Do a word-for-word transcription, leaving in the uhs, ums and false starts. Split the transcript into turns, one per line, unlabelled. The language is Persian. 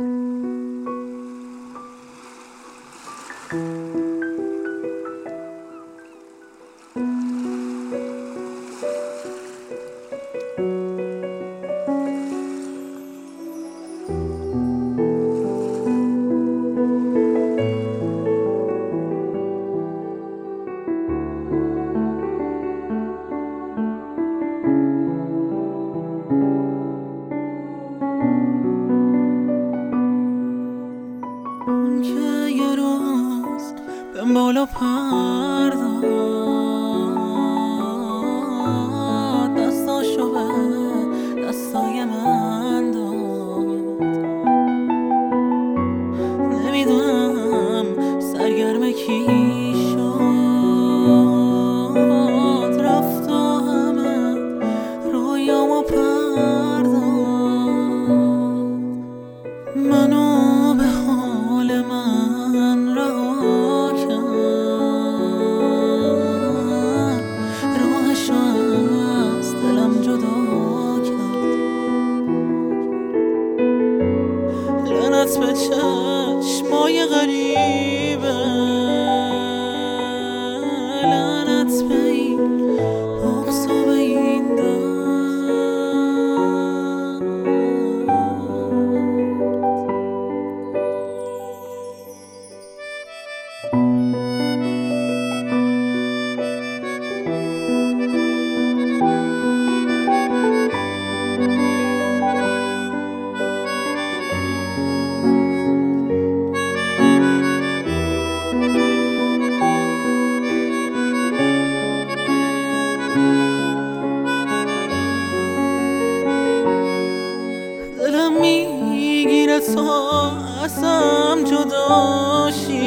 اون که یه روز بهم بالا پر داد، دستاشو به دستای من داد. نمیدونم سرگرم کی شد، رفت و همه رویامو پر داد. منو به حال من رها کرد، راهشو از دلم جدا کرد. لعنت به چشمای غریبه، لعنت به این بغض و به این درد. دلم میگیره تا ازم جداشی،